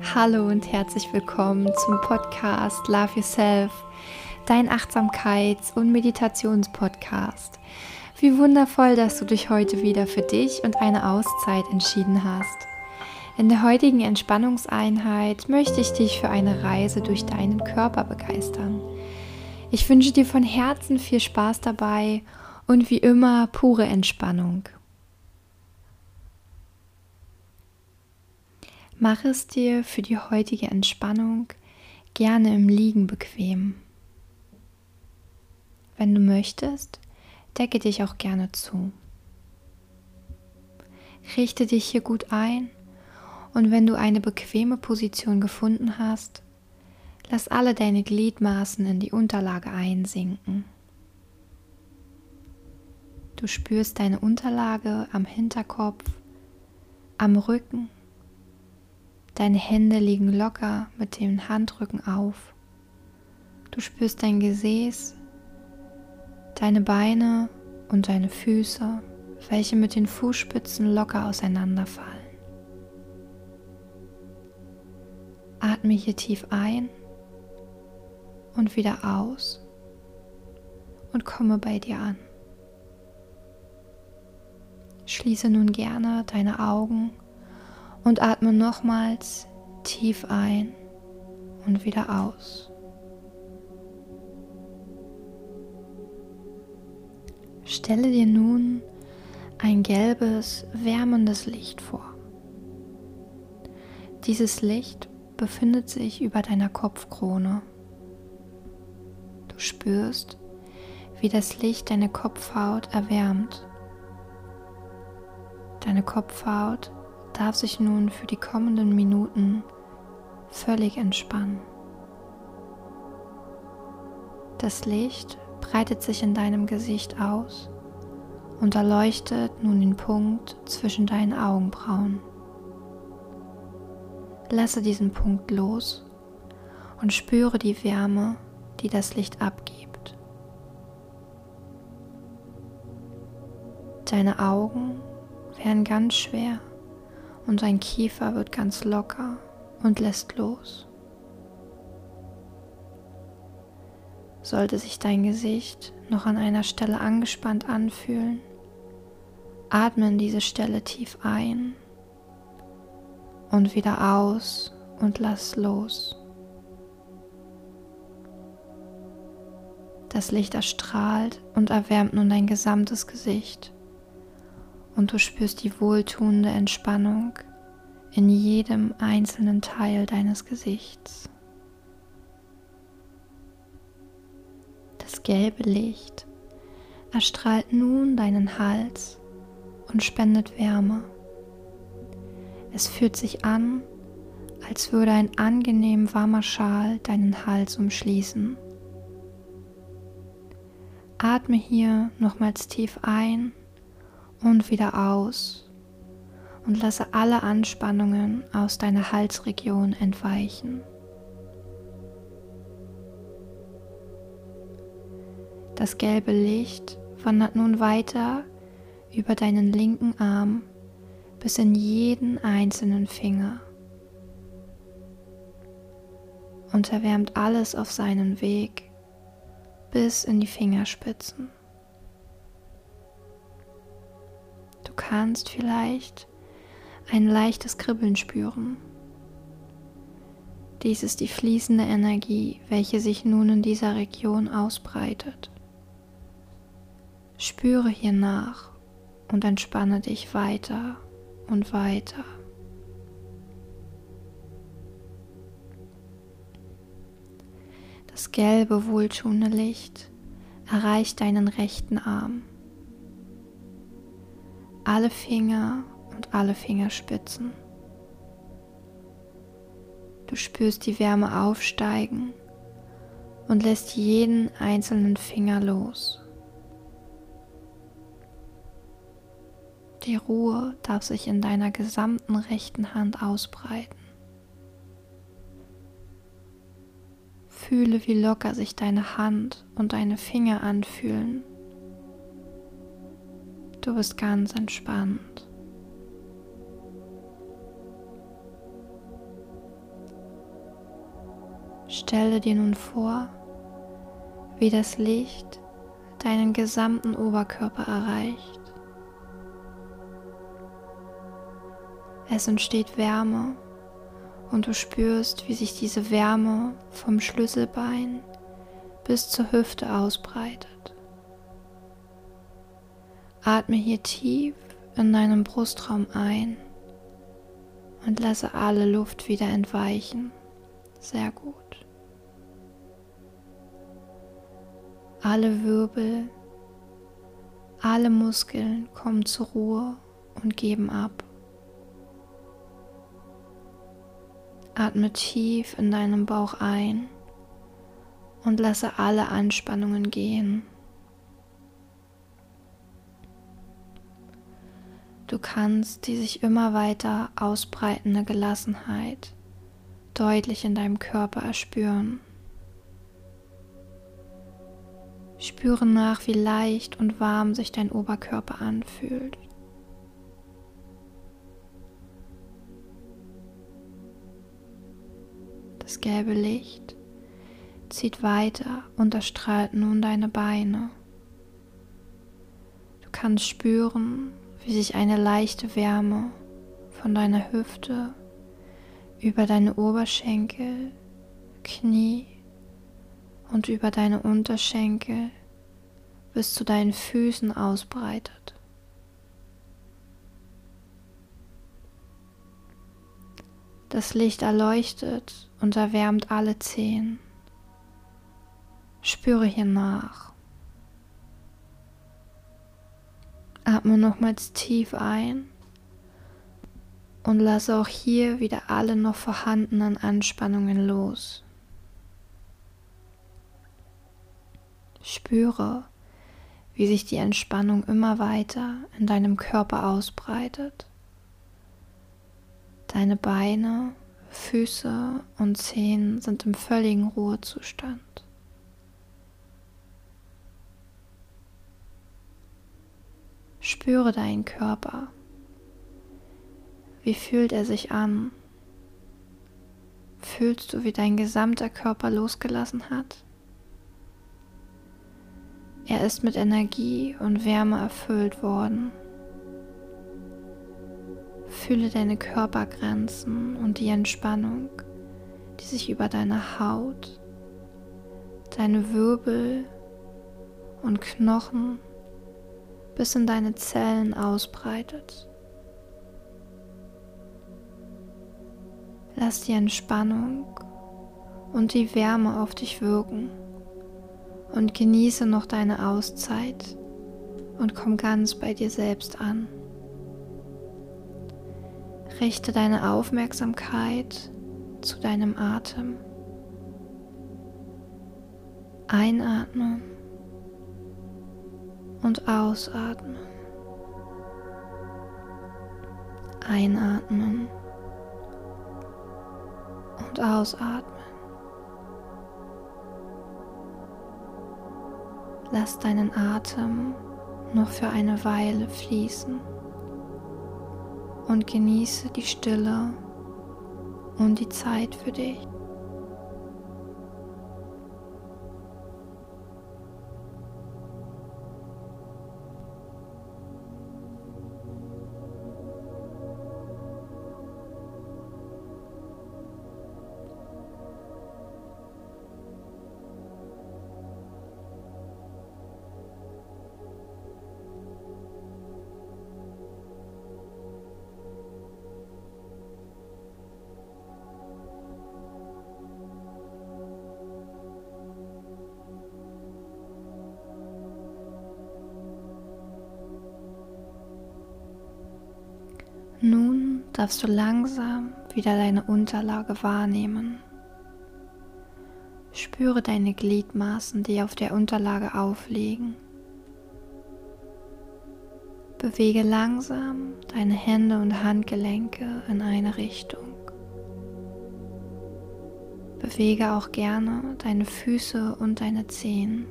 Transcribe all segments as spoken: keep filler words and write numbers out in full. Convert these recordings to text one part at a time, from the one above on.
Hallo und herzlich willkommen zum Podcast Love Yourself, dein Achtsamkeits- und Meditationspodcast. Wie wundervoll, dass du dich heute wieder für dich und eine Auszeit entschieden hast. In der heutigen Entspannungseinheit möchte ich dich für eine Reise durch deinen Körper begeistern. Ich wünsche dir von Herzen viel Spaß dabei und wie immer pure Entspannung. Mach es dir für die heutige Entspannung gerne im Liegen bequem. Wenn du möchtest, decke dich auch gerne zu. Richte dich hier gut ein und wenn du eine bequeme Position gefunden hast, lass alle deine Gliedmaßen in die Unterlage einsinken. Du spürst deine Unterlage am Hinterkopf, am Rücken. Deine Hände liegen locker mit den Handrücken auf. Du spürst dein Gesäß, deine Beine und deine Füße, welche mit den Fußspitzen locker auseinanderfallen. Atme hier tief ein und wieder aus und komme bei dir an. Schließe nun gerne deine Augen und atme nochmals tief ein und wieder aus. Stelle dir nun ein gelbes, wärmendes Licht vor. Dieses Licht befindet sich über deiner Kopfkrone. Du spürst, wie das Licht deine Kopfhaut erwärmt. Deine Kopfhaut darf sich nun für die kommenden Minuten völlig entspannen. Das Licht breitet sich in deinem Gesicht aus und erleuchtet nun den Punkt zwischen deinen Augenbrauen. Lasse diesen Punkt los und spüre die Wärme, die das Licht abgibt. Deine Augen werden ganz schwer und dein Kiefer wird ganz locker und lässt los. Sollte sich dein Gesicht noch an einer Stelle angespannt anfühlen, atme in diese Stelle tief ein und wieder aus und lass los. Das Licht erstrahlt und erwärmt nun dein gesamtes Gesicht und du spürst die wohltuende Entspannung in jedem einzelnen Teil deines Gesichts. Das gelbe Licht erstrahlt nun deinen Hals und spendet Wärme. Es fühlt sich an, als würde ein angenehm warmer Schal deinen Hals umschließen. Atme hier nochmals tief ein und wieder aus und lasse alle Anspannungen aus deiner Halsregion entweichen. Das gelbe Licht wandert nun weiter über deinen linken Arm bis in jeden einzelnen Finger und erwärmt alles auf seinen Weg bis in die Fingerspitzen. Du kannst vielleicht ein leichtes Kribbeln spüren. Dies ist die fließende Energie, welche sich nun in dieser Region ausbreitet. Spüre hier nach und entspanne dich weiter und weiter. Das gelbe, wohltuende Licht erreicht deinen rechten Arm. Alle Finger und alle Fingerspitzen. Du spürst die Wärme aufsteigen und lässt jeden einzelnen Finger los. Die Ruhe darf sich in deiner gesamten rechten Hand ausbreiten. Fühle, wie locker sich deine Hand und deine Finger anfühlen. Du bist ganz entspannt. Stelle dir nun vor, wie das Licht deinen gesamten Oberkörper erreicht. Es entsteht Wärme und du spürst, wie sich diese Wärme vom Schlüsselbein bis zur Hüfte ausbreitet. Atme hier tief in deinen Brustraum ein und lasse alle Luft wieder entweichen. Sehr gut. Alle Wirbel, alle Muskeln kommen zur Ruhe und geben ab. Atme tief in deinem Bauch ein und lasse alle Anspannungen gehen. Du kannst die sich immer weiter ausbreitende Gelassenheit deutlich in deinem Körper erspüren. Spüre nach, wie leicht und warm sich dein Oberkörper anfühlt. Das gelbe Licht zieht weiter und erstrahlt nun deine Beine. Du kannst spüren, wie sich eine leichte Wärme von deiner Hüfte über deine Oberschenkel, Knie und über deine Unterschenkel bis zu deinen Füßen ausbreitet. Das Licht erleuchtet und erwärmt alle Zehen. Spüre hier nach. Atme nochmals tief ein und lasse auch hier wieder alle noch vorhandenen Anspannungen los. Spüre, wie sich die Entspannung immer weiter in deinem Körper ausbreitet. Deine Beine, Füße und Zehen sind im völligen Ruhezustand. Spüre deinen Körper. Wie fühlt er sich an? Fühlst du, wie dein gesamter Körper losgelassen hat? Er ist mit Energie und Wärme erfüllt worden. Fühle deine Körpergrenzen und die Entspannung, die sich über deine Haut, deine Wirbel und Knochen bis in deine Zellen ausbreitet. Lass die Entspannung und die Wärme auf dich wirken und genieße noch deine Auszeit und komm ganz bei dir selbst an. Richte deine Aufmerksamkeit zu deinem Atem. Einatmen und ausatmen. Einatmen und ausatmen. Lass deinen Atem noch für eine Weile fließen und genieße die Stille und die Zeit für dich. Nun darfst du langsam wieder deine Unterlage wahrnehmen. Spüre deine Gliedmaßen, die auf der Unterlage aufliegen. Bewege langsam deine Hände und Handgelenke in eine Richtung. Bewege auch gerne deine Füße und deine Zehen.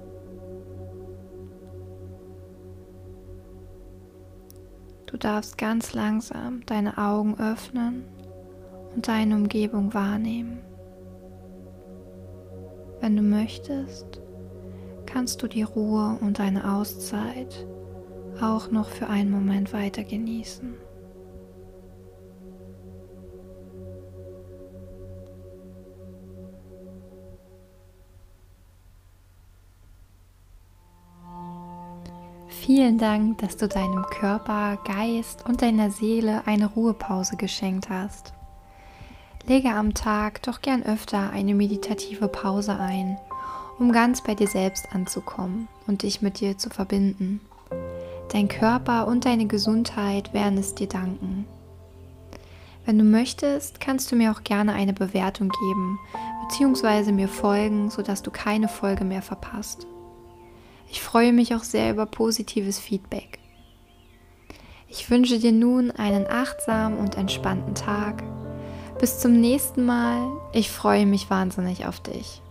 Du darfst ganz langsam deine Augen öffnen und deine Umgebung wahrnehmen. Wenn du möchtest, kannst du die Ruhe und deine Auszeit auch noch für einen Moment weiter genießen. Vielen Dank, dass du deinem Körper, Geist und deiner Seele eine Ruhepause geschenkt hast. Lege am Tag doch gern öfter eine meditative Pause ein, um ganz bei dir selbst anzukommen und dich mit dir zu verbinden. Dein Körper und deine Gesundheit werden es dir danken. Wenn du möchtest, kannst du mir auch gerne eine Bewertung geben bzw. mir folgen, sodass du keine Folge mehr verpasst. Ich freue mich auch sehr über positives Feedback. Ich wünsche dir nun einen achtsamen und entspannten Tag. Bis zum nächsten Mal. Ich freue mich wahnsinnig auf dich.